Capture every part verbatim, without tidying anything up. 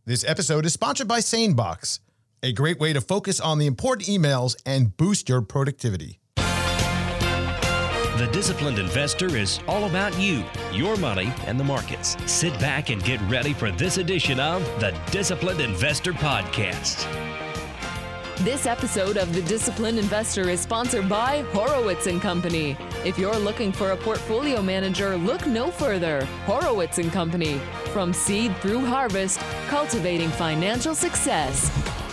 This episode is sponsored by SaneBox, a great way to focus on the important emails and boost your productivity. The Disciplined Investor is all about you, your money, and the markets. Sit back and get ready for this edition of the Disciplined Investor Podcast. This episode of The Disciplined Investor is sponsored by Horowitz and Company. If you're looking for a portfolio manager, look no further. Horowitz and Company. From seed through harvest, cultivating financial success.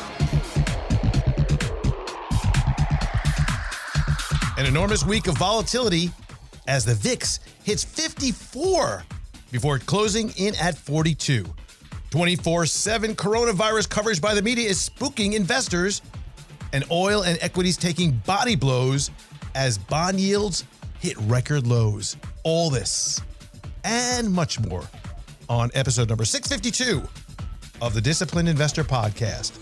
An enormous week of volatility as the V I X hits fifty-four before closing in at forty-two. twenty-four seven coronavirus coverage by the media is spooking investors, and oil and equities taking body blows as bond yields hit record lows. All this and much more on episode number six fifty-two of the Disciplined Investor Podcast.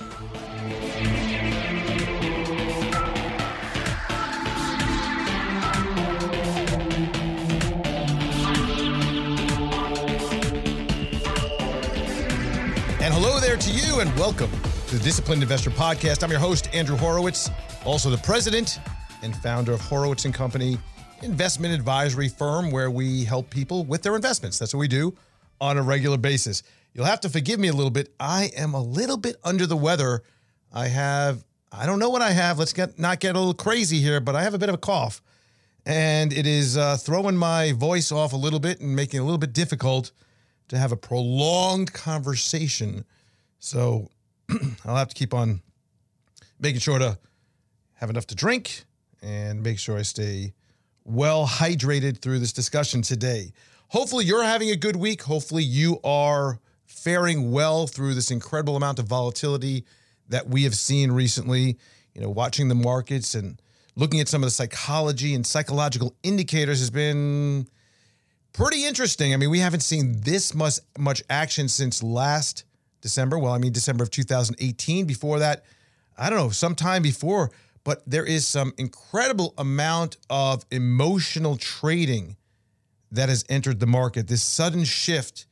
And hello there to you, and welcome to the Disciplined Investor Podcast. I'm your host, Andrew Horowitz, also the president and founder of Horowitz and Company, investment advisory firm where we help people with their investments. That's what we do on a regular basis. You'll have to forgive me a little bit. I am a little bit under the weather. I have, I don't know what I have. Let's get not get a little crazy here, but I have a bit of a cough, and it is uh, throwing my voice off a little bit and making it a little bit difficult to have a prolonged conversation. So I'll have to keep on making sure to have enough to drink and make sure I stay well hydrated through this discussion today. Hopefully you're having a good week. Hopefully you are faring well through this incredible amount of volatility that we have seen recently. You know, watching the markets and looking at some of the psychology and psychological indicators has been pretty interesting. I mean, we haven't seen this much, much action since last December. Well, I mean, December of two thousand eighteen. Before that, I don't know, sometime before, but there is some incredible amount of emotional trading that has entered the market. This sudden shift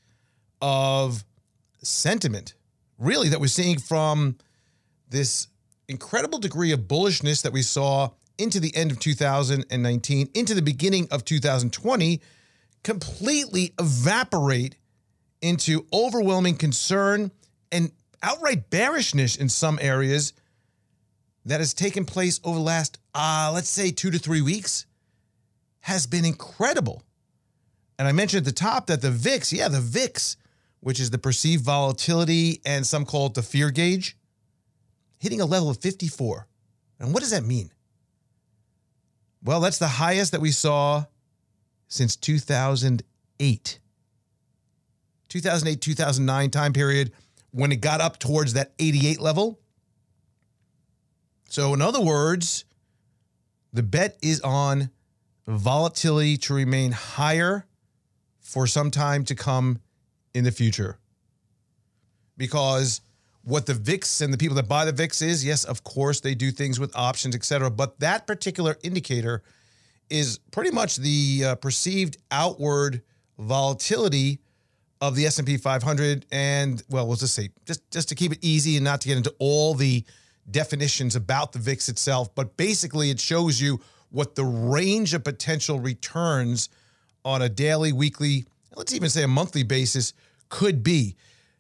of sentiment, really, that we're seeing from this incredible degree of bullishness that we saw into the end of two thousand nineteen, into the beginning of two thousand twenty, completely evaporate into overwhelming concern and outright bearishness in some areas that has taken place over the last, uh, let's say, two to three weeks, has been incredible. And I mentioned at the top that the V I X, yeah, the V I X, which is the perceived volatility, and some call it the fear gauge, hitting a level of fifty-four. And what does that mean? Well, that's the highest that we saw since two thousand eight. two thousand eight, two thousand nine time period when it got up towards that eighty-eight level. So in other words, the bet is on volatility to remain higher for some time to come in the future. Because what the V I X and the people that buy the V I X is, yes, of course, they do things with options, et cetera. But that particular indicator is pretty much the uh, perceived outward volatility of the S and P five hundred. And, well, we'll just say, just, just to keep it easy and not to get into all the definitions about the V I X itself, but basically it shows you what the range of potential returns on a daily, weekly, let's even say a monthly basis could be.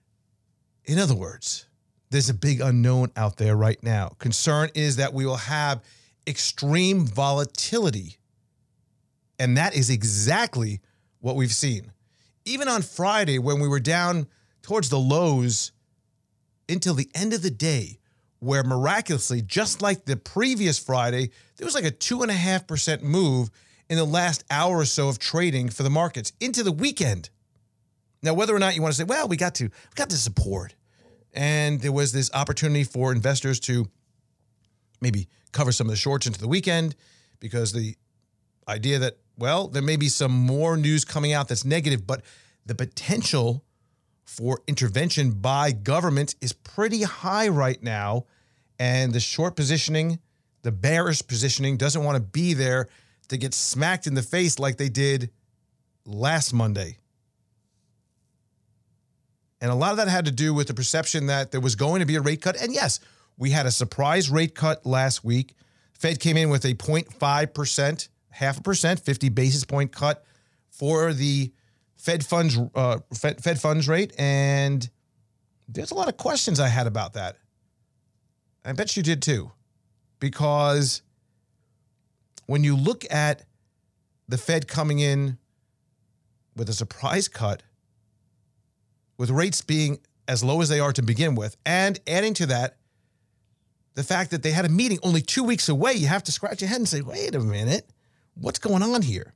In other words, there's a big unknown out there right now. Concern is that we will have extreme volatility. And that is exactly what we've seen. Even on Friday, when we were down towards the lows until the end of the day, where miraculously, just like the previous Friday, there was like a two and a half percent move in the last hour or so of trading for the markets into the weekend. Now, whether or not you want to say, well, we got to, we got to support. And there was this opportunity for investors to maybe cover some of the shorts into the weekend, because the idea that, well, there may be some more news coming out that's negative, but the potential for intervention by government is pretty high right now. And the short positioning, the bearish positioning, doesn't want to be there to get smacked in the face like they did last Monday. And a lot of that had to do with the perception that there was going to be a rate cut. And yes, we had a surprise rate cut last week. Fed came in with a zero point five percent, half a percent, fifty basis point cut for the Fed funds uh, Fed, Fed funds rate. And there's a lot of questions I had about that. I bet you did too. Because when you look at the Fed coming in with a surprise cut, with rates being as low as they are to begin with, and adding to that the fact that they had a meeting only two weeks away, you have to scratch your head and say, wait a minute, what's going on here?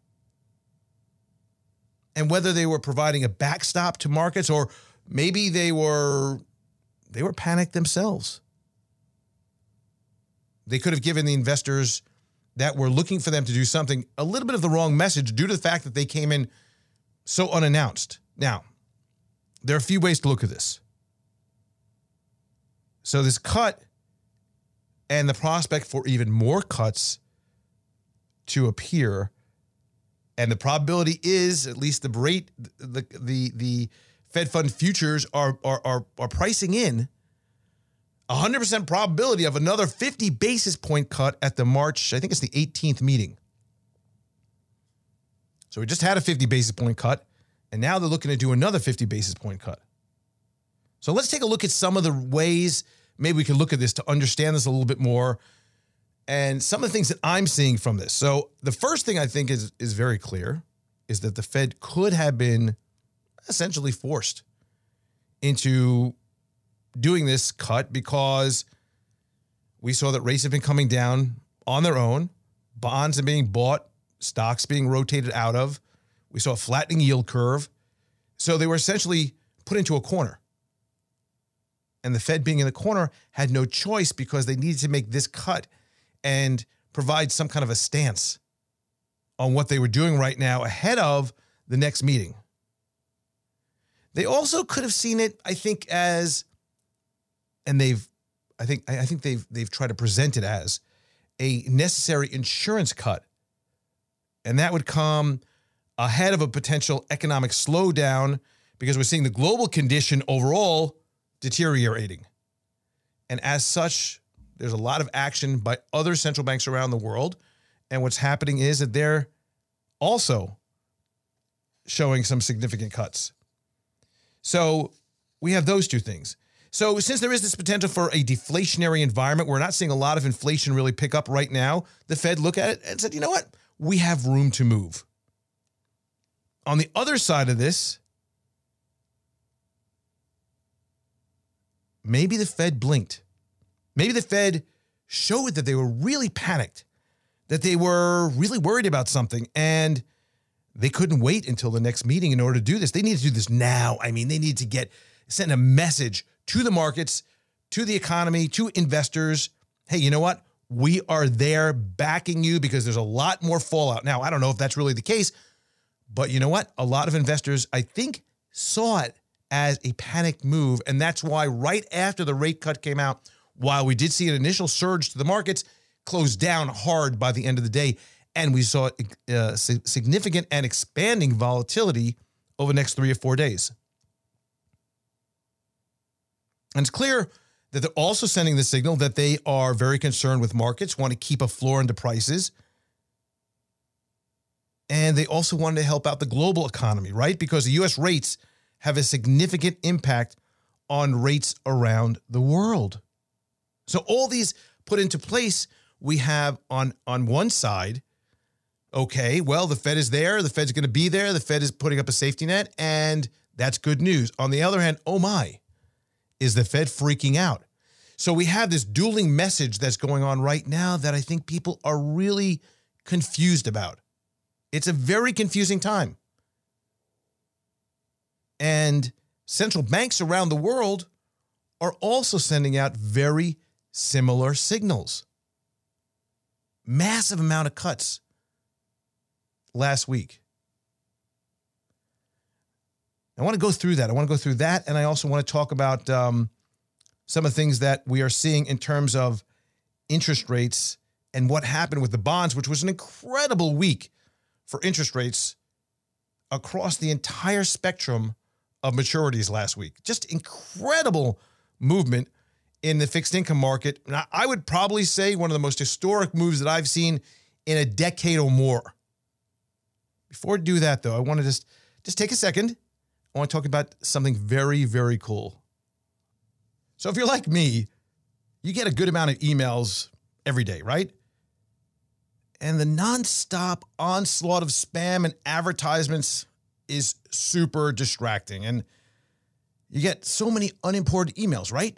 And whether they were providing a backstop to markets or maybe they were they were panicked themselves. They could have given the investors that were looking for them to do something a little bit of the wrong message due to the fact that they came in so unannounced. Now, there are a few ways to look at this. So this cut and the prospect for even more cuts to appear, and the probability is, at least the rate, the the the Fed fund futures are are are, are pricing in one hundred percent probability of another fifty basis point cut at the March, I think it's the eighteenth meeting. So we just had a fifty basis point cut, and now they're looking to do another fifty basis point cut. So let's take a look at some of the ways maybe we can look at this to understand this a little bit more and some of the things that I'm seeing from this. So the first thing I think is, is very clear is that the Fed could have been essentially forced into doing this cut because we saw that rates have been coming down on their own, bonds are being bought, stocks being rotated out of. We saw a flattening yield curve. So they were essentially put into a corner. And the Fed being in the corner had no choice because they needed to make this cut and provide some kind of a stance on what they were doing right now ahead of the next meeting. They also could have seen it, I think, as, and they've, I think, I think they've they've tried to present it as a necessary insurance cut, and that would come ahead of a potential economic slowdown because we're seeing the global condition overall deteriorating. And as such, there's a lot of action by other central banks around the world. And what's happening is that they're also showing some significant cuts. So we have those two things. So since there is this potential for a deflationary environment, we're not seeing a lot of inflation really pick up right now, the Fed looked at it and said, you know what? We have room to move. On the other side of this, maybe the Fed blinked. Maybe the Fed showed that they were really panicked, that they were really worried about something, and they couldn't wait until the next meeting in order to do this. They need to do this now. I mean, they need to get send a message to the markets, to the economy, to investors. Hey, you know what? We are there backing you because there's a lot more fallout. Now, I don't know if that's really the case, but you know what? A lot of investors, I think, saw it as a panicked move. And that's why right after the rate cut came out, while we did see an initial surge to the markets, closed down hard by the end of the day. And we saw uh, significant and expanding volatility over the next three or four days. And it's clear that they're also sending the signal that they are very concerned with markets, want to keep a floor into prices. And they also wanted to help out the global economy, right? Because the U S rates have a significant impact on rates around the world. So all these put into place, we have on, on one side, okay, well, the Fed is there. The Fed's going to be there. The Fed is putting up a safety net, and that's good news. On the other hand, oh my, is the Fed freaking out? So we have this dueling message that's going on right now that I think people are really confused about. It's a very confusing time. And central banks around the world are also sending out very similar signals. Massive amount of cuts last week. I want to go through that. I want to go through that, and I also want to talk about um, some of the things that we are seeing in terms of interest rates and what happened with the bonds, which was an incredible week for interest rates across the entire spectrum of maturities last week. Just incredible movement in the fixed income market. And I would probably say one of the most historic moves that I've seen in a decade or more. Before I do that, though, I want to just, just take a second. I want to talk about something very, very cool. So if you're like me, you get a good amount of emails every day, right? And the nonstop onslaught of spam and advertisements is super distracting. And you get so many unimportant emails, right?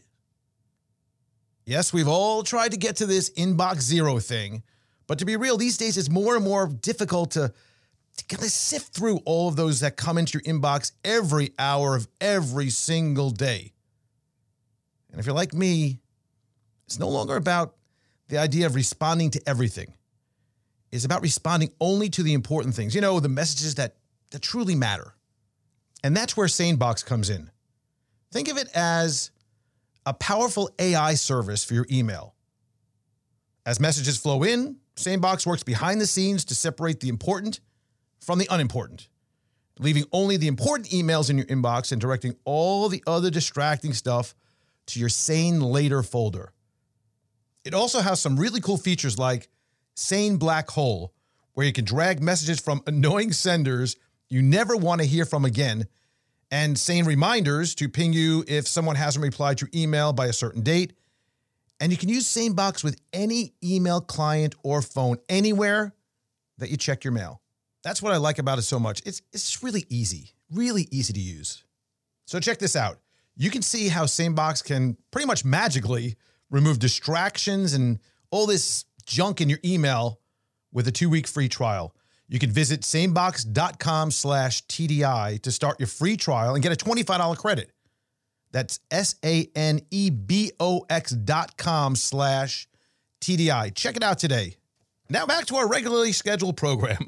Yes, we've all tried to get to this inbox zero thing. But to be real, these days it's more and more difficult to, to kind of sift through all of those that come into your inbox every hour of every single day. And if you're like me, it's no longer about the idea of responding to everything. It's about responding only to the important things. You know, the messages that, that truly matter. And that's where SaneBox comes in. Think of it as a powerful A I service for your email. As messages flow in, SaneBox works behind the scenes to separate the important from the unimportant, leaving only the important emails in your inbox and directing all the other distracting stuff to your Sane Later folder. It also has some really cool features like Sane Black Hole, where you can drag messages from annoying senders you never want to hear from again, and Sane Reminders to ping you if someone hasn't replied to your email by a certain date. And you can use SaneBox with any email client or phone anywhere that you check your mail. That's what I like about it so much. It's, it's really easy, really easy to use. So check this out. You can see how SaneBox can pretty much magically remove distractions and all this junk in your email with a two-week free trial. You can visit sanebox.com slash TDI to start your free trial and get a twenty-five dollars credit. That's S-A-N-E-B-O-X dot com slash TDI. Check it out today. Now back to our regularly scheduled program.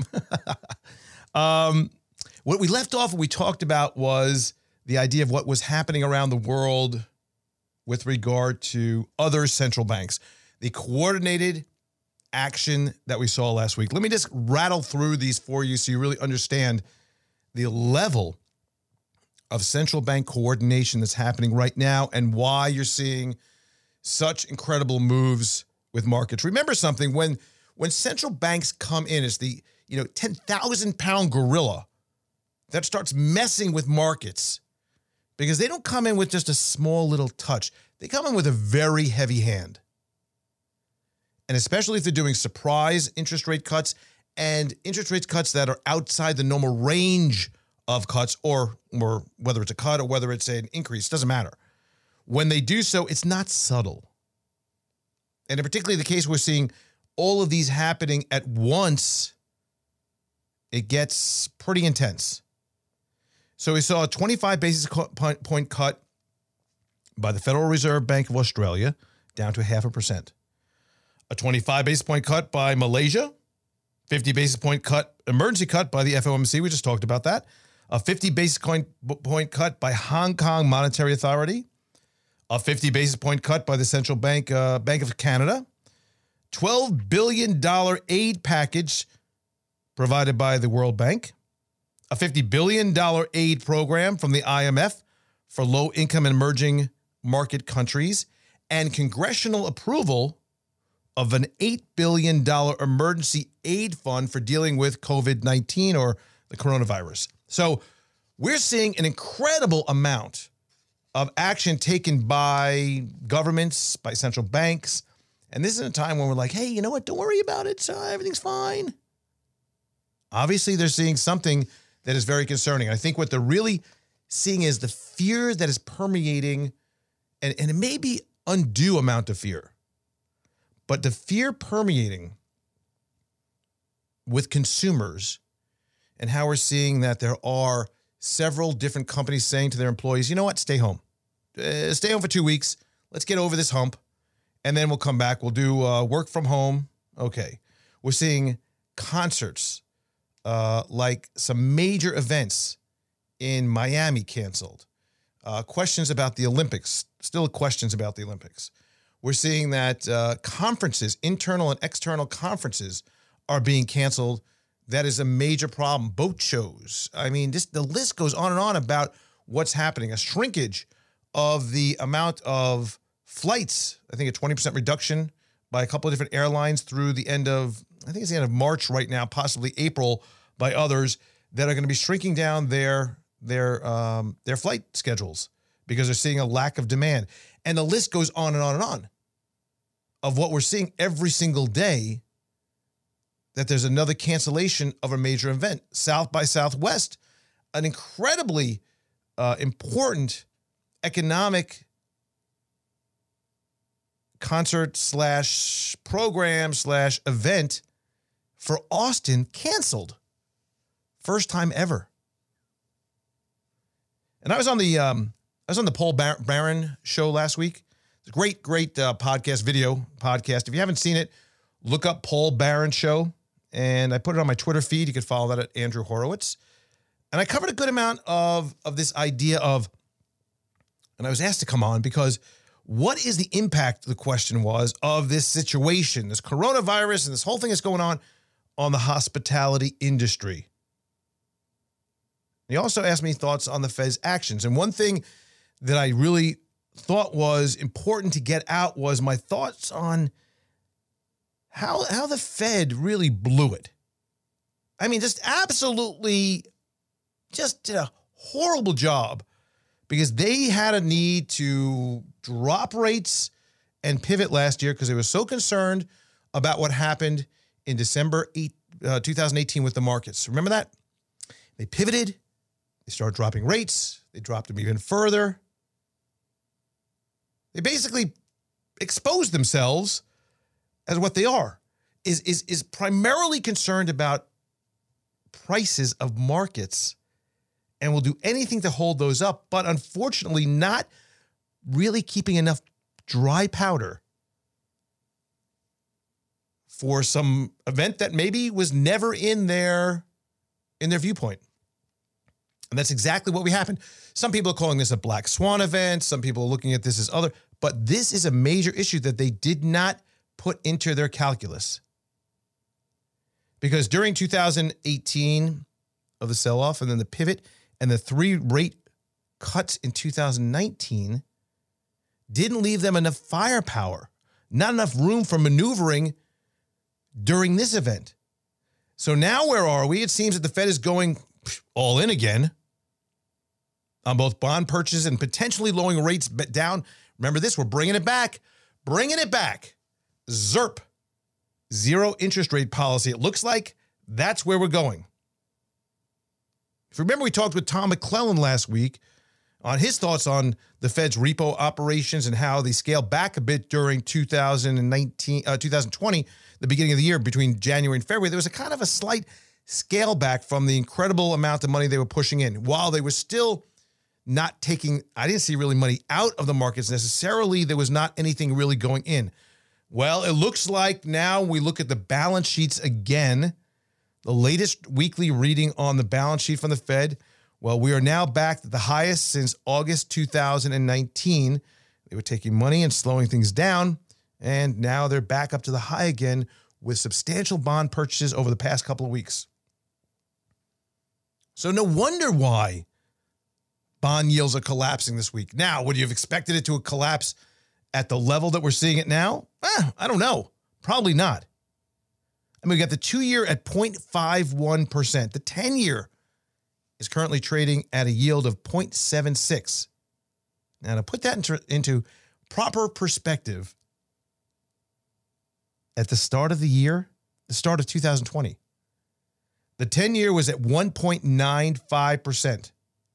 um, what we left off, what we talked about was the idea of what was happening around the world with regard to other central banks. The coordinated action that we saw last week. Let me just rattle through these for you so you really understand the level of central bank coordination that's happening right now and why you're seeing such incredible moves with markets. Remember something, when when central banks come in, it's the, you know, ten thousand pound gorilla that starts messing with markets, because they don't come in with just a small little touch. They come in with a very heavy hand. And especially if they're doing surprise interest rate cuts and interest rate cuts that are outside the normal range of cuts, or, or whether it's a cut or whether it's an increase, doesn't matter. When they do so, it's not subtle. And in particularly the case we're seeing all of these happening at once, it gets pretty intense. So we saw a twenty-five basis point cut by the Federal Reserve Bank of Australia down to half a percent. A twenty-five basis point cut by Malaysia, fifty basis point cut, emergency cut by the F O M C. We just talked about that. A fifty basis point cut by Hong Kong Monetary Authority. A fifty basis point cut by the Central Bank, uh, Bank of Canada. twelve billion dollars aid package provided by the World Bank. A fifty billion dollars aid program from the I M F for low-income and emerging market countries. And congressional approval of an eight billion dollars emergency aid fund for dealing with COVID nineteen or the coronavirus. So we're seeing an incredible amount of action taken by governments, by central banks. And this is a time when we're like, hey, you know what? Don't worry about it. Uh, everything's fine. Obviously, they're seeing something that is very concerning. I think what they're really seeing is the fear that is permeating, and, and it may be undue amount of fear. But the fear permeating with consumers, and how we're seeing that there are several different companies saying to their employees, you know what, stay home. Uh, stay home for two weeks. Let's get over this hump, and then we'll come back. We'll do uh, work from home. Okay. We're seeing concerts, uh, like some major events in Miami canceled. Uh, questions about the Olympics, still questions about the Olympics. We're seeing that uh, conferences, internal and external conferences, are being canceled. That is a major problem. Boat shows. I mean, this, the list goes on and on about what's happening. A shrinkage of the amount of flights, I think a twenty percent reduction by a couple of different airlines through the end of, I think it's the end of March right now, possibly April by others, that are going to be shrinking down their their um, their flight schedules because they're seeing a lack of demand. And the list goes on and on and on of what we're seeing every single day, that there's another cancellation of a major event. South by Southwest, an incredibly uh, important economic concert slash program slash event for Austin, canceled. First time ever. And I was on the um, I was on the Paul Bar- Barron show last week. It's a great, great uh, podcast, video podcast. If you haven't seen it, look up Paul Barron show. And I put it on my Twitter feed. You can follow that at Andrew Horowitz. And I covered a good amount of, of this idea of, and I was asked to come on because what is the impact, the question was, of this situation, this coronavirus and this whole thing that's going on on the hospitality industry? He also asked me thoughts on the Fed's actions. And one thing that I really thought was important to get out was my thoughts on how, how the Fed really blew it. I mean, just absolutely just did a horrible job because they had a need to drop rates and pivot last year because they were so concerned about what happened in December eighth, uh, twenty eighteen with the markets. Remember that? They pivoted. They started dropping rates. They dropped them even further. They basically exposed themselves as what they are, is, is, is primarily concerned about prices of markets and will do anything to hold those up, but unfortunately not really keeping enough dry powder for some event that maybe was never in their, in their viewpoint. And that's exactly what we happened. Some people are calling this a black swan event. Some people are looking at this as other, but this is a major issue that they did not put into their calculus. Because during two thousand eighteen of the sell-off and then the pivot and the three rate cuts in two thousand nineteen didn't leave them enough firepower, not enough room for maneuvering during this event. So now where are we? It seems that the Fed is going all in again on both bond purchases and potentially lowering rates down. Remember this, we're bringing it back, bringing it back. Z I R P, zero interest rate policy. It looks like that's where we're going. If you remember, we talked with Tom McClellan last week on his thoughts on the Fed's repo operations and how they scaled back a bit during two thousand nineteen, uh, two thousand twenty, the beginning of the year, between January and February. There was a kind of a slight scale back from the incredible amount of money they were pushing in, while they were still not taking, I didn't see really money out of the markets necessarily. There was not anything really going in. Well, it looks like now we look at the balance sheets again, the latest weekly reading on the balance sheet from the Fed. Well, we are now back at the highest since August two thousand nineteen. They were taking money and slowing things down, and now they're back up to the high again with substantial bond purchases over the past couple of weeks. So no wonder why bond yields are collapsing this week. Now, would you have expected it to collapse at the level that we're seeing it now? Eh, I don't know. Probably not. I mean, we got the two-year at zero point five one percent. The ten-year is currently trading at a yield of zero point seven six. Now, to put that into, into proper perspective, at the start of the year, the start of two thousand twenty, the ten-year was at one point nine five percent.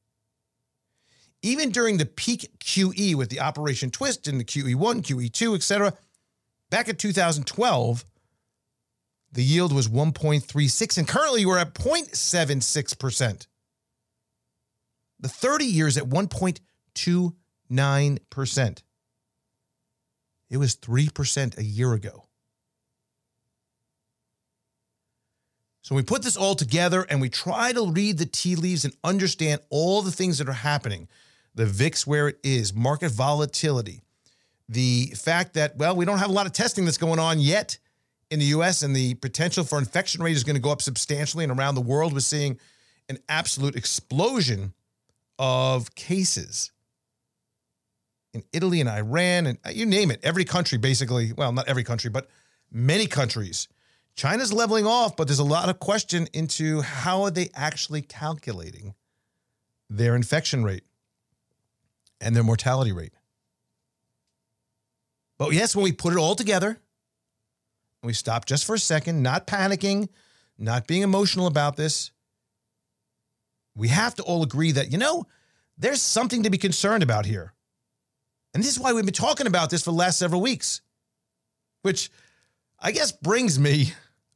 Even during the peak Q E with the Operation Twist and the Q E one, Q E two, et cetera, back in two thousand twelve, the yield was one point three six, and currently we're at zero point seven six percent. The thirty years at one point two nine percent. It was three percent a year ago. So we put this all together and we try to read the tea leaves and understand all the things that are happening. The V I X where it is, market volatility, the fact that, well, we don't have a lot of testing that's going on yet in the U S, and the potential for infection rate is going to go up substantially, and around the world we're seeing an absolute explosion of cases in Italy and Iran and you name it, every country basically, well, not every country, but many countries. China's leveling off, but there's a lot of question into how are they actually calculating their infection rate and their mortality rate. But yes, when we put it all together, and we stop just for a second, not panicking, not being emotional about this, we have to all agree that, you know, there's something to be concerned about here. And this is why we've been talking about this for the last several weeks, which I guess brings me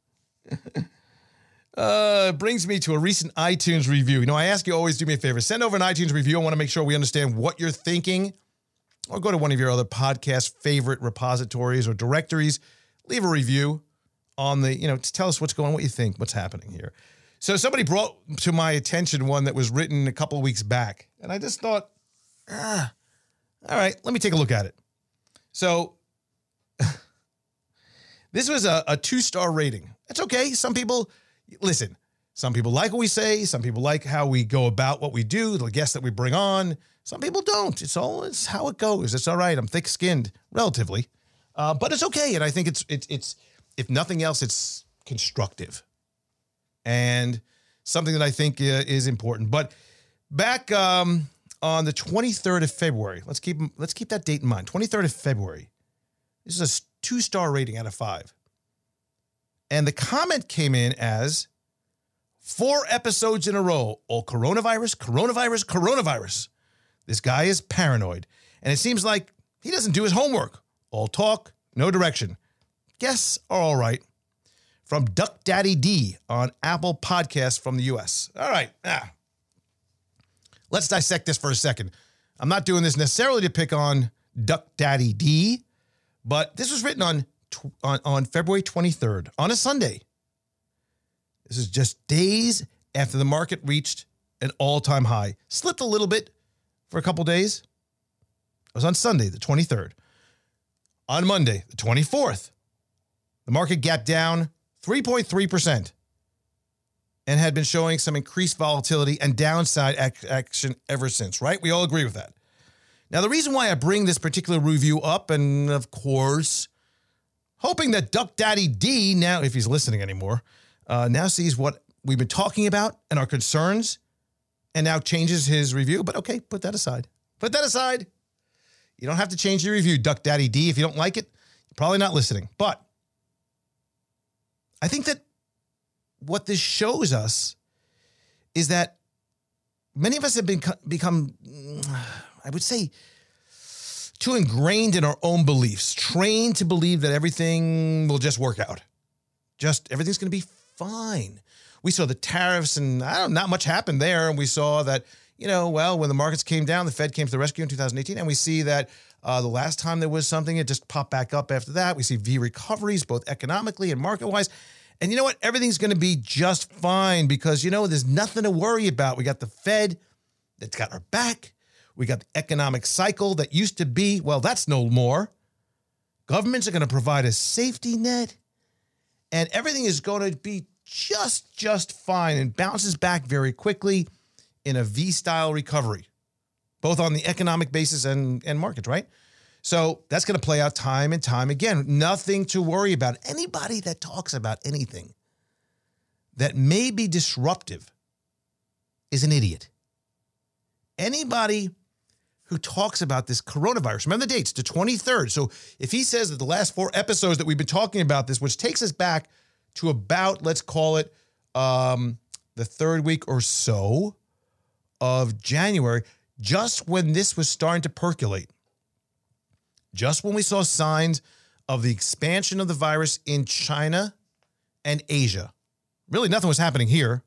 uh, brings me to a recent iTunes review. You know, I ask you always do me a favor. Send over an iTunes review. I want to make sure we understand what you're thinking. Or go to one of your other podcast favorite repositories or directories. Leave a review on the, you know, tell us what's going on, what you think, what's happening here. So somebody brought to my attention one that was written a couple of weeks back. And I just thought, ah, all right, let me take a look at it. So this was a, a two-star rating. That's okay. Some people, listen, some people like what we say. Some people like how we go about what we do, the guests that we bring on. Some people don't. It's all, it's how it goes. It's all right. I'm thick-skinned, relatively. Uh, but it's okay. And I think it's, it's, it's, if nothing else, it's constructive. And something that I think uh, is important. But back um, on the twenty-third of February, let's keep let's keep that date in mind. twenty-third of February. This is a two-star rating out of five. And the comment came in as four episodes in a row. All coronavirus, coronavirus, coronavirus. This guy is paranoid. And it seems like he doesn't do his homework. All talk, no direction. Guests are all right. From Duck Daddy D on Apple Podcasts from the U S. All right. Ah. Let's dissect this for a second. I'm not doing this necessarily to pick on Duck Daddy D, but this was written on, on, on February twenty-third, on a Sunday. This is just days after the market reached an all-time high. Slipped a little bit for a couple days. It was on Sunday, the twenty-third. On Monday, the twenty-fourth, the market gapped down three point three percent and had been showing some increased volatility and downside ac- action ever since, right? We all agree with that. Now, the reason why I bring this particular review up, and of course, hoping that Duck Daddy D, now, if he's listening anymore, uh, now sees what we've been talking about and our concerns and now changes his review. But okay, put that aside. Put that aside. You don't have to change your review, Duck Daddy D. If you don't like it, you're probably not listening. But I think that what this shows us is that many of us have been become, I would say, too ingrained in our own beliefs, trained to believe that everything will just work out. Just everything's going to be fine. We saw the tariffs and I don't know, not much happened there. And we saw that, you know, well, when the markets came down, the Fed came to the rescue in two thousand eighteen. And we see that uh, the last time there was something, it just popped back up after that. We see V recoveries, both economically and market-wise. And you know what? Everything's going to be just fine because, you know, there's nothing to worry about. We got the Fed that's got our back. We got the economic cycle that used to be, well, that's no more. Governments are going to provide a safety net. And everything is going to be just, just fine and bounces back very quickly in a V-style recovery, both on the economic basis and, and markets, right? So that's going to play out time and time again. Nothing to worry about. Anybody that talks about anything that may be disruptive is an idiot. Anybody who talks about this coronavirus, remember the dates, the twenty-third. So if he says that the last four episodes that we've been talking about this, which takes us back to about, let's call it um, the third week or so of January, just when this was starting to percolate, just when we saw signs of the expansion of the virus in China and Asia. Really, nothing was happening here.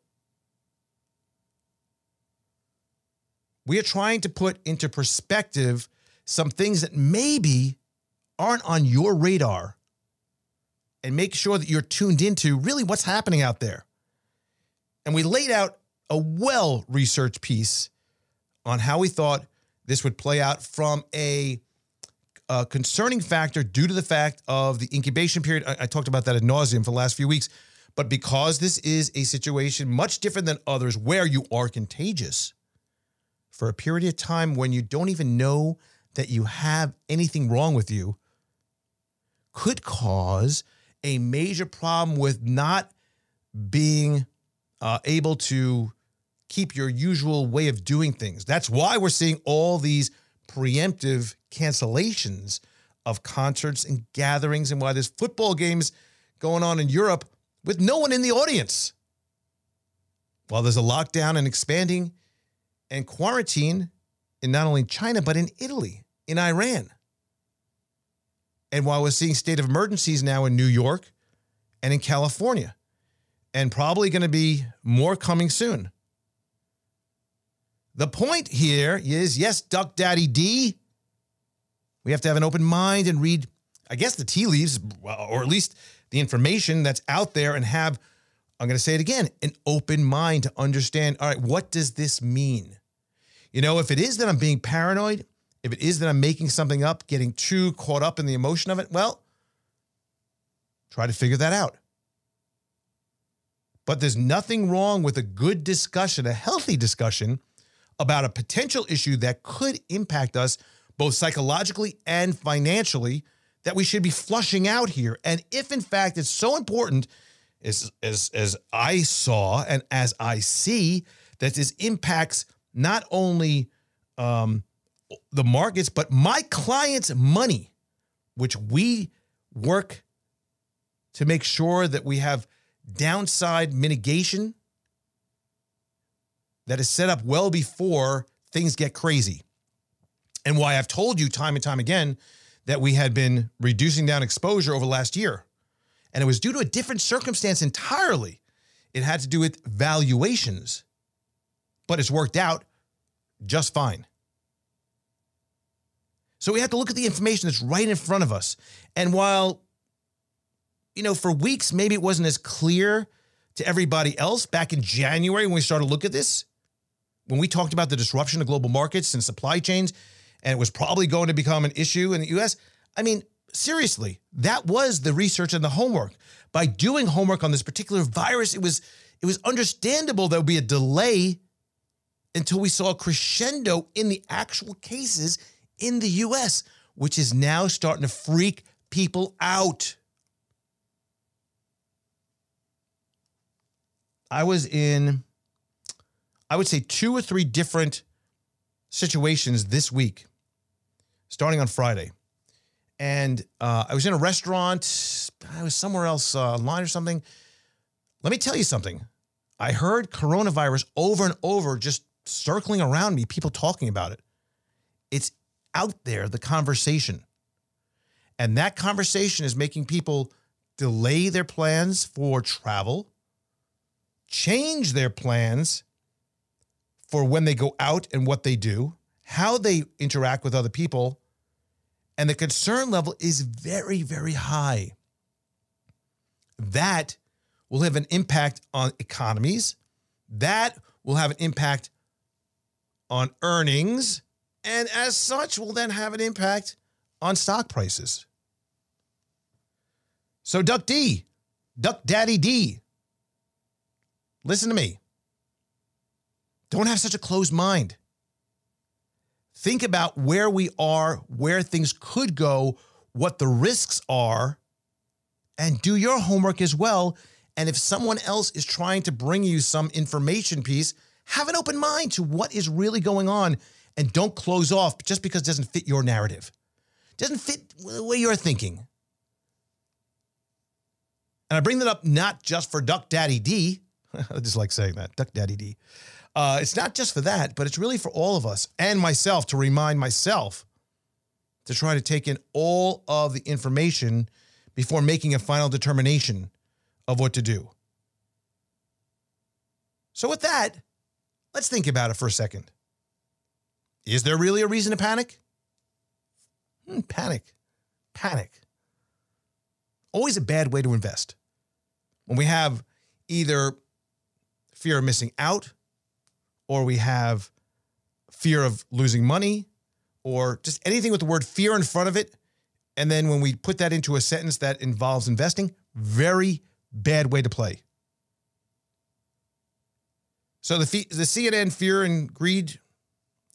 We are trying to put into perspective some things that maybe aren't on your radar and make sure that you're tuned into really what's happening out there. And we laid out a well-researched piece on how we thought this would play out from a, a concerning factor due to the fact of the incubation period. I, I talked about that ad nauseum for the last few weeks. But because this is a situation much different than others where you are contagious, for a period of time when you don't even know that you have anything wrong with you could cause a major problem with not being uh, able to keep your usual way of doing things. That's why we're seeing all these preemptive cancellations of concerts and gatherings, and why there's football games going on in Europe with no one in the audience. While there's a lockdown and expanding and quarantine in not only China, but in Italy, in Iran. And while we're seeing state of emergencies now in New York and in California, and probably going to be more coming soon. The point here is, yes, Duck Daddy D, we have to have an open mind and read, I guess, the tea leaves, or at least the information that's out there, and have, I'm going to say it again, an open mind to understand, all right, what does this mean? You know, if it is that I'm being paranoid, if it is that I'm making something up, getting too caught up in the emotion of it, well, try to figure that out. But there's nothing wrong with a good discussion, a healthy discussion about a potential issue that could impact us both psychologically and financially, that we should be flushing out here. And if, in fact, it's so important, as, as, as I saw and as I see, that this impacts not only um, the markets, but my clients' money, which we work to make sure that we have downside mitigation that is set up well before things get crazy. And why I've told you time and time again that we had been reducing down exposure over the last year. And it was due to a different circumstance entirely. It had to do with valuations. But it's worked out just fine. So we have to look at the information that's right in front of us. And while, you know, for weeks, maybe it wasn't as clear to everybody else back in January when we started to look at this, when we talked about the disruption of global markets and supply chains, and it was probably going to become an issue in the U S. I mean, seriously, that was the research and the homework. By doing homework on this particular virus, it was it was understandable there would be a delay until we saw a crescendo in the actual cases in the U S, which is now starting to freak people out. I was in, I would say, two or three different situations this week, starting on Friday. And uh, I was in a restaurant. I was somewhere else uh, online or something. Let me tell you something. I heard coronavirus over and over, just circling around me, people talking about it. It's out there, the conversation. And that conversation is making people delay their plans for travel, change their plans for when they go out and what they do, how they interact with other people. And the concern level is very, very high. That will have an impact on economies. That will have an impact on earnings. And as such, will then have an impact on stock prices. So Duck D, Duck Daddy D, listen to me. Don't have such a closed mind. Think about where we are, where things could go, what the risks are, and do your homework as well. And if someone else is trying to bring you some information piece, have an open mind to what is really going on, and don't close off just because it doesn't fit your narrative. It doesn't fit the way you're thinking. And I bring that up not just for Duck Daddy D. I just like saying that, Duck Daddy D. Uh, it's not just for that, but it's really for all of us and myself, to remind myself to try to take in all of the information before making a final determination of what to do. So with that, let's think about it for a second. Is there really a reason to panic? Hmm, panic. Panic. Always a bad way to invest. When we have either fear of missing out, or we have fear of losing money, or just anything with the word fear in front of it, and then when we put that into a sentence that involves investing, very bad way to play. So the, the C N N Fear and Greed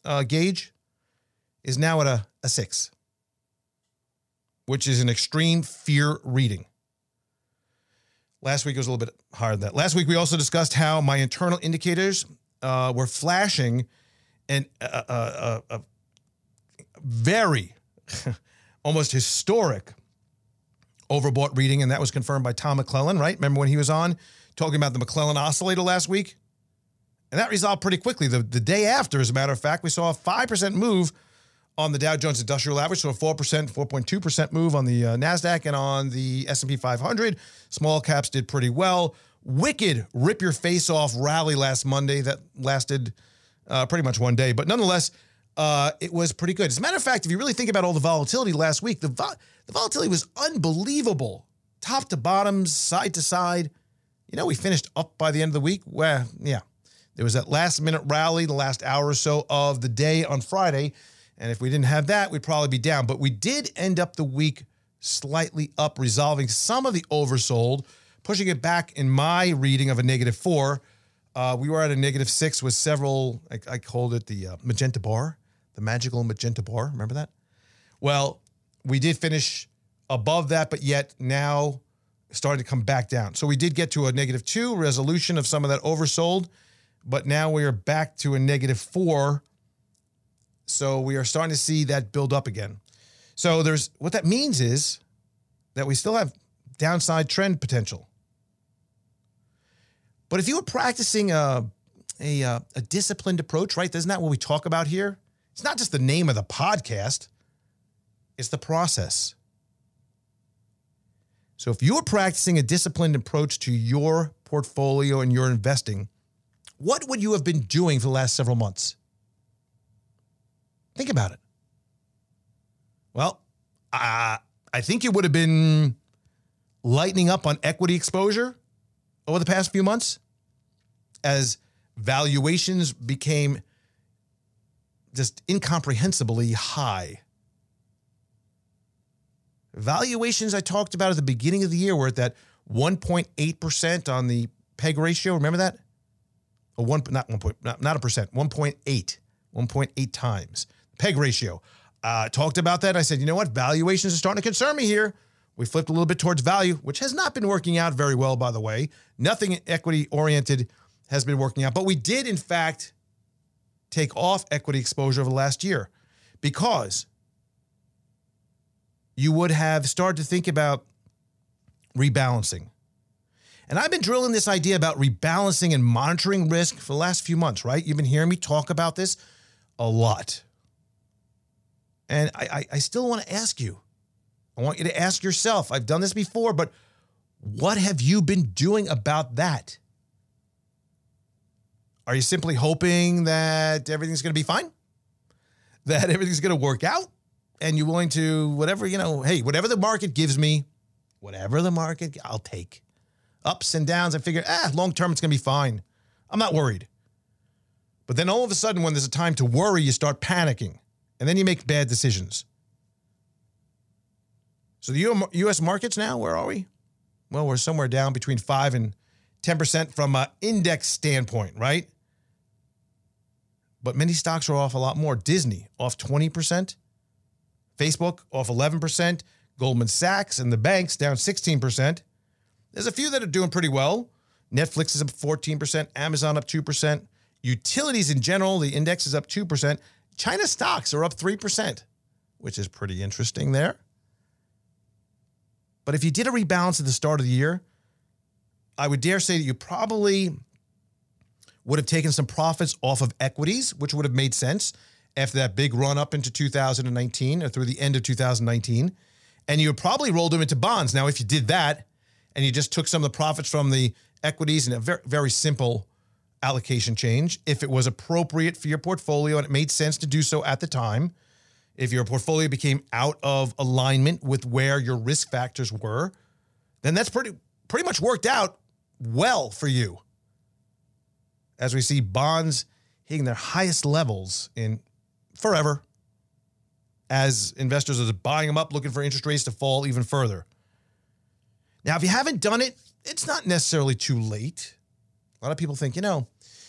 uh, gauge is now at a, a six, which is an extreme fear reading. Last week it was a little bit higher than that. Last week we also discussed how my internal indicators uh, were flashing an uh, uh, uh, uh, very, almost historic overbought reading, and that was confirmed by Tom McClellan, right? Remember when he was on talking about the McClellan oscillator last week? And that resolved pretty quickly. The, the day after, as a matter of fact, we saw a five percent move on the Dow Jones Industrial Average, so a four percent, four point two percent move on the uh, NASDAQ, and on the S and P five hundred. Small caps did pretty well. Wicked rip-your-face-off rally last Monday that lasted uh, pretty much one day. But nonetheless, uh, it was pretty good. As a matter of fact, if you really think about all the volatility last week, the, vo- the volatility was unbelievable. Top to bottom, side to side. You know, we finished up by the end of the week. Well, yeah. There was that last-minute rally, the last hour or so of the day on Friday. And if we didn't have that, we'd probably be down. But we did end up the week slightly up, resolving some of the oversold, pushing it back in my reading of a negative four. Uh, we were at a negative six with several, I, I called it the uh, magenta bar, the magical magenta bar. Remember that? Well, we did finish above that, but yet now starting to come back down. So we did get to a negative two resolution of some of that oversold, but now we are back to a negative four. So we are starting to see that build up again. So there's what that means is that we still have downside trend potential. But if you were practicing a, a, a disciplined approach, right? Isn't that what we talk about here? It's not just the name of the podcast. It's the process. So if you were practicing a disciplined approach to your portfolio and your investing, what would you have been doing for the last several months? Think about it. Well, uh, I think it would have been lightening up on equity exposure over the past few months as valuations became just incomprehensibly high. Valuations I talked about at the beginning of the year were at that one point eight percent on the P E G ratio. Remember that? Or one, not one point, not, not a percent, one point eight, one point eight times. P E G ratio. Uh, talked about that. I said, you know what? Valuations are starting to concern me here. We flipped a little bit towards value, which has not been working out very well, by the way. Nothing equity-oriented has been working out. But we did, in fact, take off equity exposure over the last year because you would have started to think about rebalancing. And I've been drilling this idea about rebalancing and monitoring risk for the last few months, right? You've been hearing me talk about this a lot. And I, I, I still want to ask you. I want you to ask yourself. I've done this before, but what have you been doing about that? Are you simply hoping that everything's going to be fine? That everything's going to work out? And you're willing to, whatever, you know, hey, whatever the market gives me, whatever the market, I'll take. Ups and downs, I figure, ah, long term, it's going to be fine. I'm not worried. But then all of a sudden, when there's a time to worry, you start panicking. And then you make bad decisions. So the U S markets now, where are we? Well, we're somewhere down between five and ten percent from an index standpoint, right? But many stocks are off a lot more. Disney off twenty percent. Facebook off eleven percent. Goldman Sachs and the banks down sixteen percent. There's a few that are doing pretty well. Netflix is up fourteen percent. Amazon up two percent. Utilities in general, the index is up two percent. China stocks are up three percent, which is pretty interesting there. But if you did a rebalance at the start of the year, I would dare say that you probably would have taken some profits off of equities, which would have made sense after that big run up into two thousand nineteen or through the end of two thousand nineteen. And you would probably rolled them into bonds. Now, if you did that and you just took some of the profits from the equities in a very, very simple allocation change, if it was appropriate for your portfolio and it made sense to do so at the time, if your portfolio became out of alignment with where your risk factors were, then that's pretty pretty much worked out well for you. As we see bonds hitting their highest levels in forever, as investors are buying them up, looking for interest rates to fall even further. Now, if you haven't done it, it's not necessarily too late. A lot of people think, you know,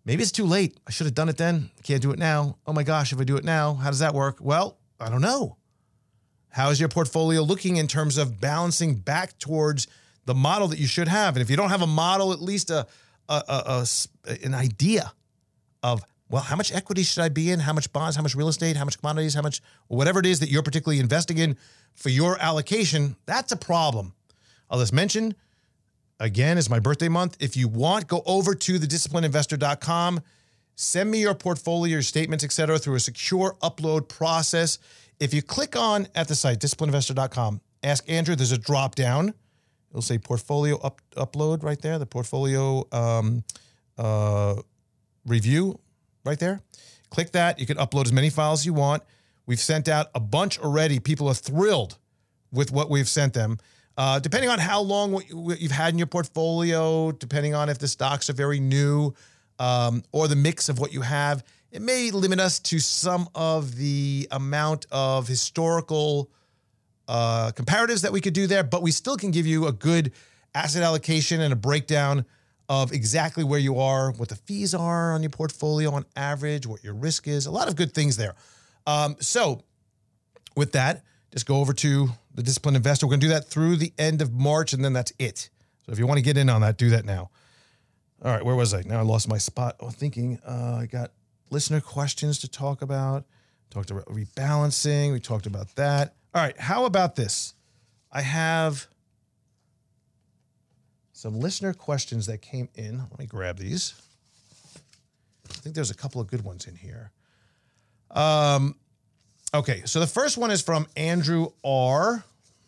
maybe it's too late. I should have done it then. Can't do it now. Oh my gosh, if I do it now, how does that work? Well, I don't know. How is your portfolio looking in terms of balancing back towards the model that you should have? And if you don't have a model, at least a, a, a, a an idea of, well, how much equity should I be in? How much bonds, how much real estate, how much commodities, how much, whatever it is that you're particularly investing in for your allocation, that's a problem. I'll just mention, again, it's my birthday month. If you want, go over to the disciplined investor dot com. Send me your portfolio, your statements, et cetera, through a secure upload process. If you click on at the site, disciplined investor dot com, ask Andrew, there's a drop down. It'll say portfolio up, upload right there, the portfolio um, uh, review right there. Click that. You can upload as many files as you want. We've sent out a bunch already. People are thrilled with what we've sent them. Uh, depending on how long what you've had in your portfolio, depending on if the stocks are very new um, or the mix of what you have, it may limit us to some of the amount of historical uh, comparatives that we could do there, but we still can give you a good asset allocation and a breakdown of exactly where you are, what the fees are on your portfolio on average, what your risk is, a lot of good things there. Um, so with that, just go over to the Disciplined Investor. We're going to do that through the end of March, and then that's it. So if you want to get in on that, do that now. All right, where was I? Now I lost my spot. Oh, thinking uh, I got listener questions to talk about. Talked about rebalancing. We talked about that. All right, how about this? I have some listener questions that came in. Let me grab these. I think there's a couple of good ones in here. Um, okay, so the first one is from Andrew R.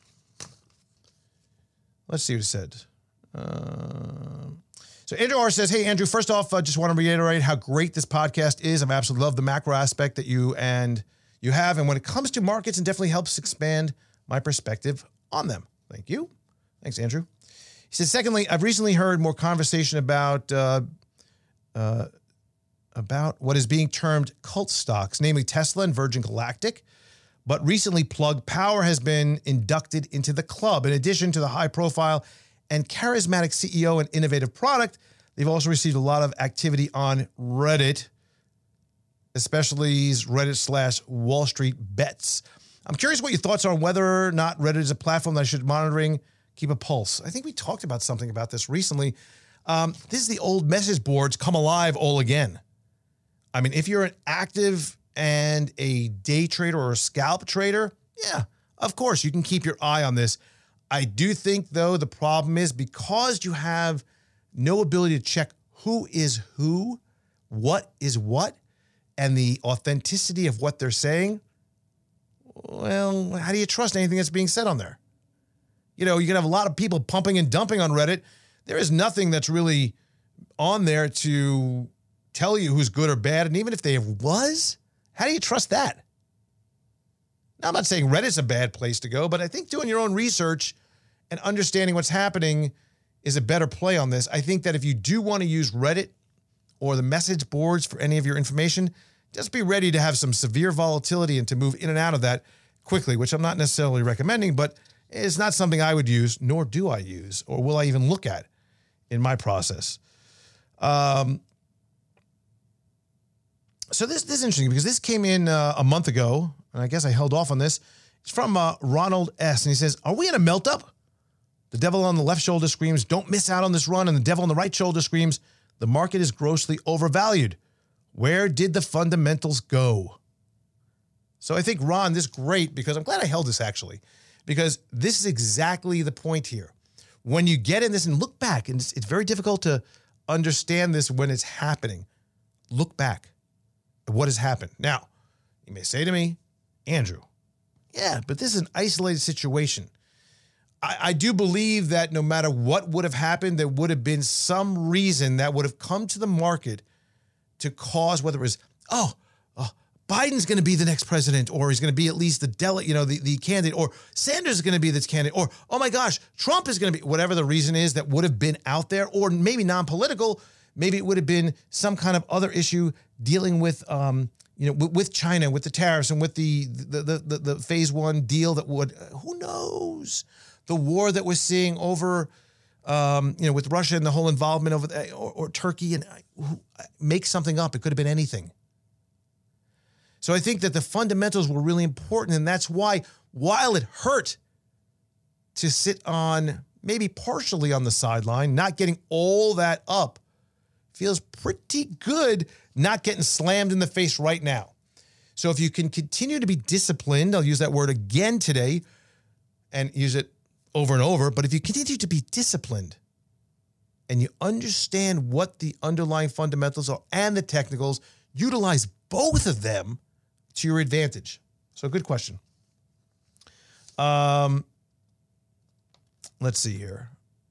Let's see what it said. Uh, So Andrew R. says, hey, Andrew, first off, I just want to reiterate how great this podcast is. I've absolutely loved the macro aspect that you and you have. And when it comes to markets, it definitely helps expand my perspective on them. Thank you. Thanks, Andrew. He says, secondly, I've recently heard more conversation about uh, uh, about what is being termed cult stocks, namely Tesla and Virgin Galactic. But recently, Plug Power has been inducted into the club. In addition to the high profile and charismatic C E O and innovative product, they've also received a lot of activity on Reddit, especially Reddit slash Wall Street Bets. I'm curious what your thoughts are on whether or not Reddit is a platform that I should monitoring, keep a pulse. I think we talked about something about this recently. Um, this is the old message boards come alive all again. I mean, if you're an active and a day trader or a scalp trader, yeah, of course, you can keep your eye on this. I do think, though, the problem is because you have no ability to check who is who, what is what, and the authenticity of what they're saying, well, how do you trust anything that's being said on there? You know, you can have a lot of people pumping and dumping on Reddit. There is nothing that's really on there to tell you who's good or bad. And even if there was, how do you trust that? Now, I'm not saying Reddit's a bad place to go, but I think doing your own research and understanding what's happening is a better play on this. I think that if you do want to use Reddit or the message boards for any of your information, just be ready to have some severe volatility and to move in and out of that quickly, which I'm not necessarily recommending, but it's not something I would use, nor do I use, or will I even look at in my process. Um, so this, this is interesting because this came in uh, a month ago, and I guess I held off on this. It's from uh, Ronald S., and he says, are we in a melt-up? The devil on the left shoulder screams, don't miss out on this run, and the devil on the right shoulder screams, the market is grossly overvalued. Where did the fundamentals go? So I think, Ron, this is great because I'm glad I held this, actually, because this is exactly the point here. When you get in this and look back, and it's, it's very difficult to understand this when it's happening, look back at what has happened. Now, you may say to me, Andrew, yeah, but this is an isolated situation. I, I do believe that no matter what would have happened, there would have been some reason that would have come to the market to cause, whether it was, oh, oh Biden's going to be the next president, or he's going to be at least the delegate, you know, the, the candidate, or Sanders is going to be this candidate, or, oh my gosh, Trump is going to be, whatever the reason is that would have been out there, or maybe non-political, maybe it would have been some kind of other issue dealing with, um, you know, with, with China, with the tariffs, and with the the, the the the phase one deal that would, who knows, the war that we're seeing over um, you know, with Russia and the whole involvement over there, or, or Turkey, and make something up. It could have been anything. So I think that the fundamentals were really important, and that's why, while it hurt to sit on maybe partially on the sideline, not getting all that up, feels pretty good not getting slammed in the face right now. So if you can continue to be disciplined, I'll use that word again today and use it over and over, but if you continue to be disciplined and you understand what the underlying fundamentals are and the technicals, utilize both of them to your advantage. So good question. Um, let's see here.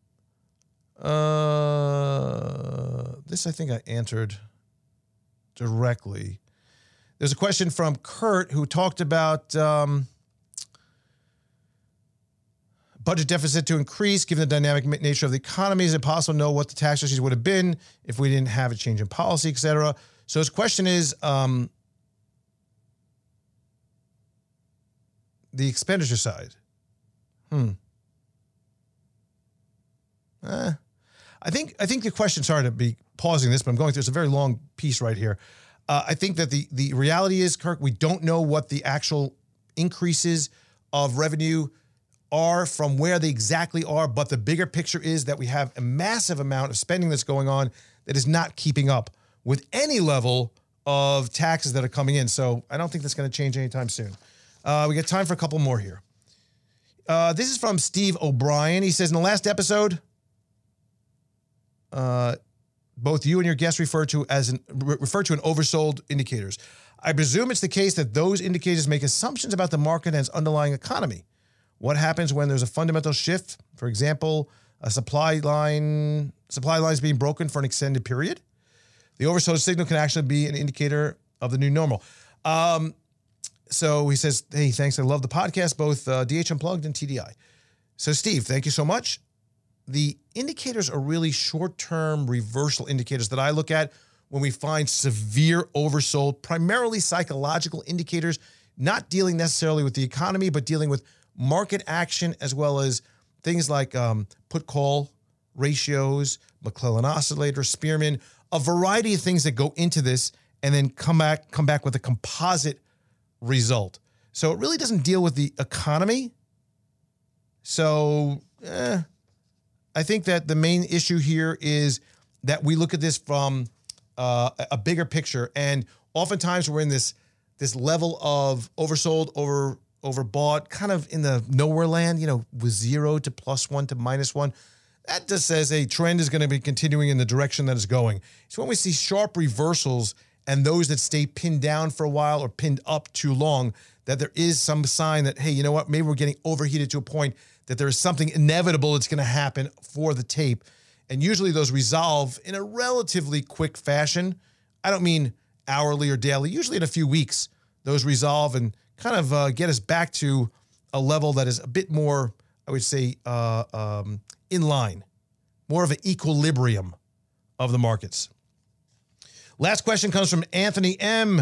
Uh, this I think I answered directly. There's a question from Kurt who talked about um, budget deficit to increase given the dynamic nature of the economy. Is it possible to know what the tax issues would have been if we didn't have a change in policy, et cetera? So his question is um, the expenditure side. Hmm. Eh. I think I think the question, sorry to be pausing this, but I'm going through, it's a very long piece right here. Uh, I think that the, the reality is, Kirk, we don't know what the actual increases of revenue are from where they exactly are, but the bigger picture is that we have a massive amount of spending that's going on that is not keeping up with any level of taxes that are coming in. So I don't think that's going to change anytime soon. Uh, we got time for a couple more here. Uh, this is from Steve O'Brien. He says, in the last episode, uh, both you and your guest refer to as an re- refer to an oversold indicators. I presume it's the case that those indicators make assumptions about the market and its underlying economy. What happens when there's a fundamental shift? For example, a supply line supply lines being broken for an extended period. The oversold signal can actually be an indicator of the new normal. Um, so he says, hey, thanks. I love the podcast, both uh, D H Unplugged and T D I. So Steve, thank you so much. The indicators are really short-term reversal indicators that I look at when we find severe oversold, primarily psychological indicators, not dealing necessarily with the economy, but dealing with market action as well as things like um, put-call ratios, McClellan oscillator, Spearman, a variety of things that go into this and then come back, come back with a composite result. So it really doesn't deal with the economy. So, eh, I think that the main issue here is that we look at this from uh, a bigger picture, and oftentimes we're in this this level of oversold, over overbought, kind of in the nowhere land, you know, with zero to plus one to minus one. That just says a trend is going to be continuing in the direction that it's going. So when we see sharp reversals and those that stay pinned down for a while or pinned up too long, that there is some sign that, hey, you know what, maybe we're getting overheated to a point that there is something inevitable that's going to happen for the tape. And usually those resolve in a relatively quick fashion. I don't mean hourly or daily. Usually in a few weeks, those resolve and kind of uh, get us back to a level that is a bit more, I would say, uh, um, in line, more of an equilibrium of the markets. Last question comes from Anthony M.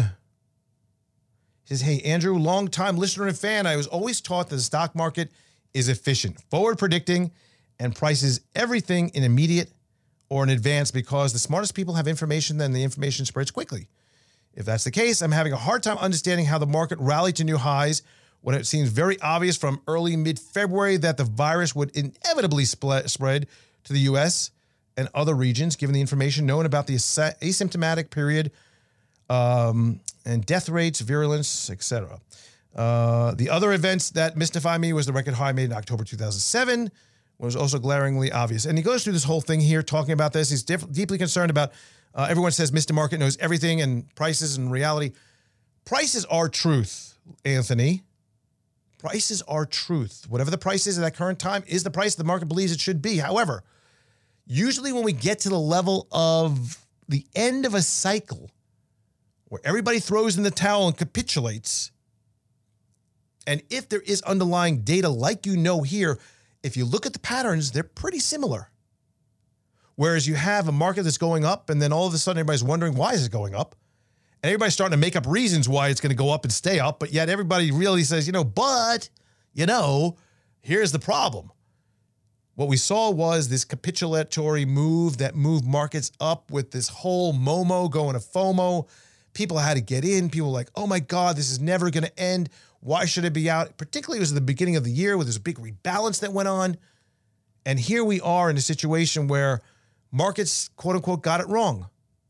He says, hey, Andrew, longtime listener and fan. I was always taught that the stock market is efficient, forward predicting, and prices everything in immediate or in advance because the smartest people have information and the information spreads quickly. If that's the case, I'm having a hard time understanding how the market rallied to new highs when it seems very obvious from early mid-February that the virus would inevitably spread to the U S and other regions, given the information known about the asymptomatic period um, and death rates, virulence, et cetera. Uh, the other events that mystify me was the record high made in October two thousand seven, was also glaringly obvious. And he goes through this whole thing here talking about this. He's diff- deeply concerned about, uh, everyone says Mister Market knows everything and prices and reality. Prices are truth, Anthony. Prices are truth. Whatever the price is at that current time is the price the market believes it should be. However, usually when we get to the level of the end of a cycle where everybody throws in the towel and capitulates, and if there is underlying data like you know here, if you look at the patterns, they're pretty similar. Whereas you have a market that's going up and then all of a sudden everybody's wondering, why is it going up? And everybody's starting to make up reasons why it's going to go up and stay up, but yet everybody really says, you know, but, you know, here's the problem. What we saw was this capitulatory move that moved markets up with this whole MOMO going to FOMO. People had to get in. People were like, oh my God, this is never going to end. Why should it be out? Particularly it was at the beginning of the year where there's a big rebalance that went on. And here we are in a situation where markets, quote unquote, got it wrong.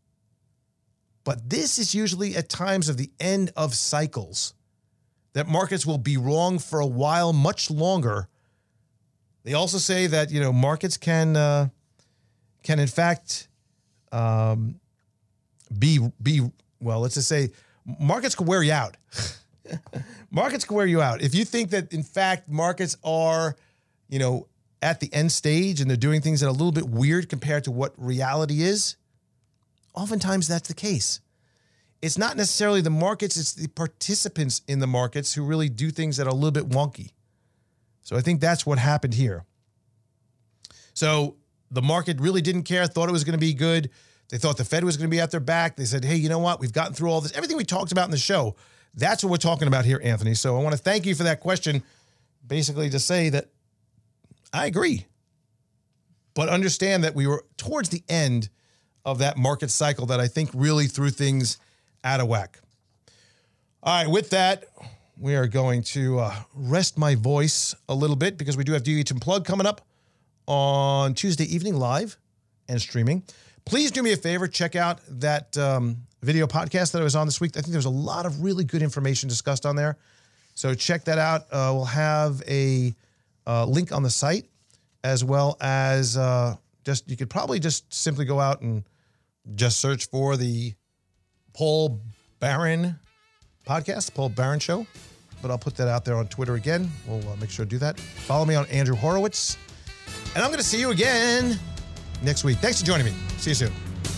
But this is usually at times of the end of cycles that markets will be wrong for a while, much longer. They also say that, you know, markets can, uh, can in fact um, be, be, well, let's just say markets can wear you out. Markets can wear you out. If you think that, in fact, markets are, you know, at the end stage and they're doing things that are a little bit weird compared to what reality is, oftentimes that's the case. It's not necessarily the markets, it's the participants in the markets who really do things that are a little bit wonky. So I think that's what happened here. So the market really didn't care, thought it was going to be good. They thought the Fed was going to be at their back. They said, hey, you know what? We've gotten through all this. Everything we talked about in the show, that's what we're talking about here, Anthony. So I want to thank you for that question, basically to say that I agree. But understand that we were towards the end of that market cycle that I think really threw things out of whack. All right, with that, we are going to uh, rest my voice a little bit because we do have D H Unplugged coming up on Tuesday evening live and streaming. Please do me a favor, check out that um, video podcast that I was on this week. I think there's a lot of really good information discussed on there. So check that out. Uh, we'll have a uh, link on the site as well as uh, just, you could probably just simply go out and just search for the Paul Barron podcast, Paul Barron Show. But I'll put that out there on Twitter again. We'll uh, make sure to do that. Follow me on Andrew Horowitz. And I'm going to see you again next week. Thanks for joining me. See you soon.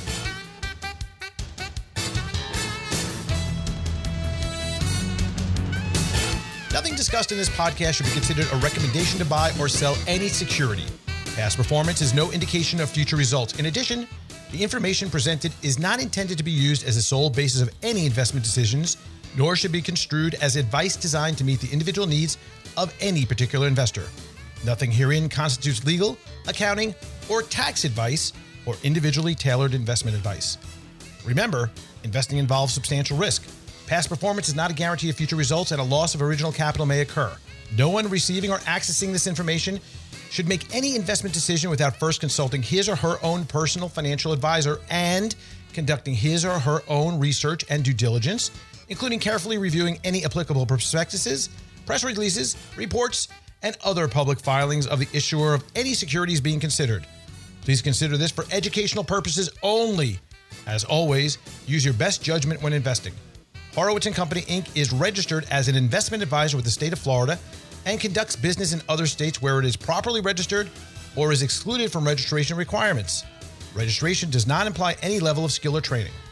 Nothing discussed in this podcast should be considered a recommendation to buy or sell any security. Past performance is no indication of future results. In addition, the information presented is not intended to be used as a sole basis of any investment decisions, nor should be construed as advice designed to meet the individual needs of any particular investor. Nothing herein constitutes legal, accounting, or tax advice or individually tailored investment advice. Remember, investing involves substantial risk. Past performance is not a guarantee of future results, and a loss of original capital may occur. No one receiving or accessing this information should make any investment decision without first consulting his or her own personal financial advisor and conducting his or her own research and due diligence, including carefully reviewing any applicable prospectuses, press releases, reports, and other public filings of the issuer of any securities being considered. Please consider this for educational purposes only. As always, use your best judgment when investing. Horowitz and Company, Incorporated is registered as an investment advisor with the state of Florida and conducts business in other states where it is properly registered or is excluded from registration requirements. Registration does not imply any level of skill or training.